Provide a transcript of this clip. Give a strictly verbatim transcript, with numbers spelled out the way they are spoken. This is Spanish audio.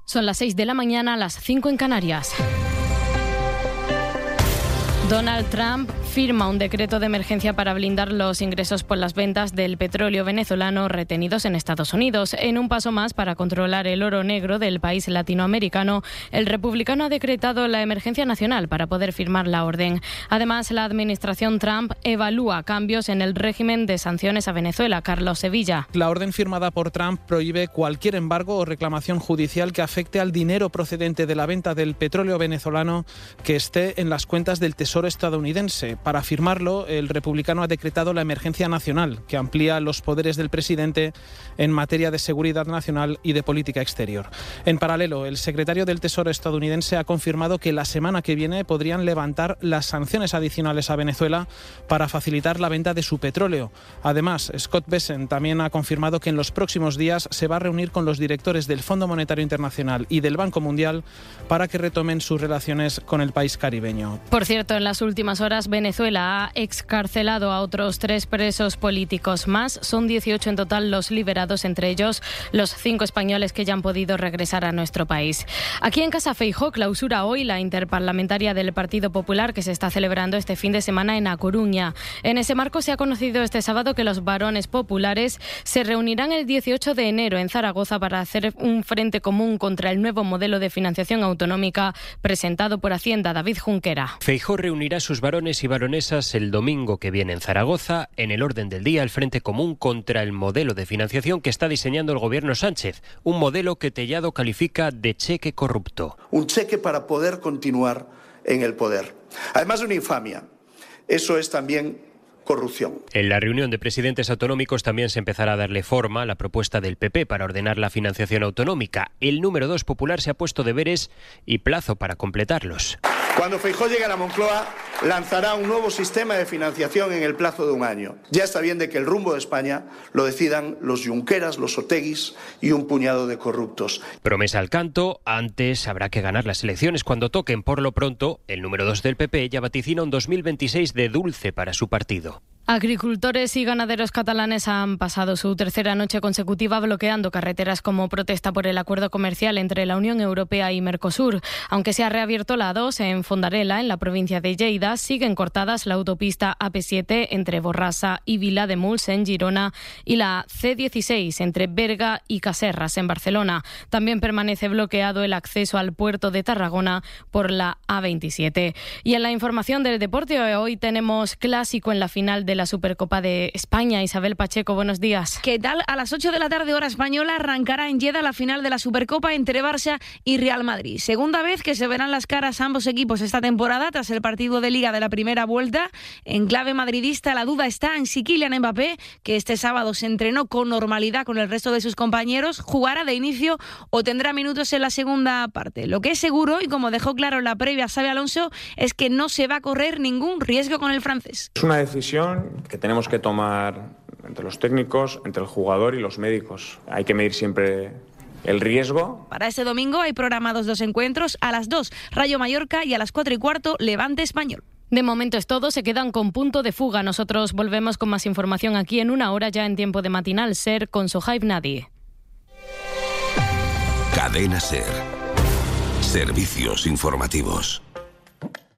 Son las seis de la mañana, las cinco en Canarias. Donald Trump firma un decreto de emergencia para blindar los ingresos por las ventas del petróleo venezolano retenidos en Estados Unidos. En un paso más para controlar el oro negro del país latinoamericano, el republicano ha decretado la emergencia nacional para poder firmar la orden. Además, la administración Trump evalúa cambios en el régimen de sanciones a Venezuela. Carlos Sevilla. La orden firmada por Trump prohíbe cualquier embargo o reclamación judicial que afecte al dinero procedente de la venta del petróleo venezolano que esté en las cuentas del Tesoro estadounidense. Para firmarlo, el republicano ha decretado la emergencia nacional, que amplía los poderes del presidente en materia de seguridad nacional y de política exterior. En paralelo, el secretario del Tesoro estadounidense ha confirmado que la semana que viene podrían levantar las sanciones adicionales a Venezuela para facilitar la venta de su petróleo. Además, Scott Bessent también ha confirmado que en los próximos días se va a reunir con los directores del Fondo Monetario Internacional y del Banco Mundial para que retomen sus relaciones con el país caribeño. Por cierto, en las últimas horas, Venezuela ha excarcelado a otros tres presos políticos más. Son dieciocho en total los liberados, entre ellos los cinco españoles que ya han podido regresar a nuestro país. Aquí en Casa Feijóo clausura hoy la interparlamentaria del Partido Popular que se está celebrando este fin de semana en A Coruña. En ese marco se ha conocido este sábado que los varones populares se reunirán el dieciocho de enero en Zaragoza para hacer un frente común contra el nuevo modelo de financiación autonómica presentado por Hacienda. David Junquera. Feijóo reunirá a sus varones y varonesas el domingo que viene en Zaragoza. En el orden del día, el frente común contra el modelo de financiación que está diseñando el gobierno Sánchez. Un modelo que Tellado califica de cheque corrupto. Un cheque para poder continuar en el poder. Además de una infamia. Eso es también corrupción. En la reunión de presidentes autonómicos también se empezará a darle forma a la propuesta del P P para ordenar la financiación autonómica. El número dos popular se ha puesto deberes y plazo para completarlos. Cuando Feijóo llegue a la Moncloa, lanzará un nuevo sistema de financiación en el plazo de un año. Ya está bien de que el rumbo de España lo decidan los Junqueras, los Oteguis y un puñado de corruptos. Promesa al canto, antes habrá que ganar las elecciones cuando toquen. Por lo pronto, el número dos del P P ya vaticina un dos mil veintiséis de dulce para su partido. Agricultores y ganaderos catalanes han pasado su tercera noche consecutiva bloqueando carreteras como protesta por el acuerdo comercial entre la Unión Europea y Mercosur. Aunque se ha reabierto la A dos en Fondarella, en la provincia de Lleida, siguen cortadas la autopista A P siete entre Borrassa y Vilademuls en Girona y la C dieciséis entre Berga y Casserras en Barcelona. También permanece bloqueado el acceso al puerto de Tarragona por la A veintisiete. Y en la información del deporte, hoy tenemos clásico en la final de la Supercopa de España. Isabel Pacheco, buenos días. ¿Qué tal? A las ocho de la tarde hora española arrancará en Lleida la final de la Supercopa entre Barça y Real Madrid. Segunda vez que se verán las caras a ambos equipos esta temporada tras el partido de Liga de la primera vuelta. En clave madridista la duda está en si Kylian Mbappé, que este sábado se entrenó con normalidad con el resto de sus compañeros, jugará de inicio o tendrá minutos en la segunda parte. Lo que es seguro, y como dejó claro en la previa Xabi Alonso, es que no se va a correr ningún riesgo con el francés. Es una decisión que tenemos que tomar entre los técnicos, entre el jugador y los médicos. Hay que medir siempre el riesgo. Para este domingo hay programados dos encuentros, a las dos Rayo Mallorca y a las cuatro y cuarto Levante Español. De momento es todo, se quedan con punto de fuga. Nosotros volvemos con más información aquí en una hora ya en tiempo de matinal SER con Sohaib Nadi. Cadena SER. Servicios informativos.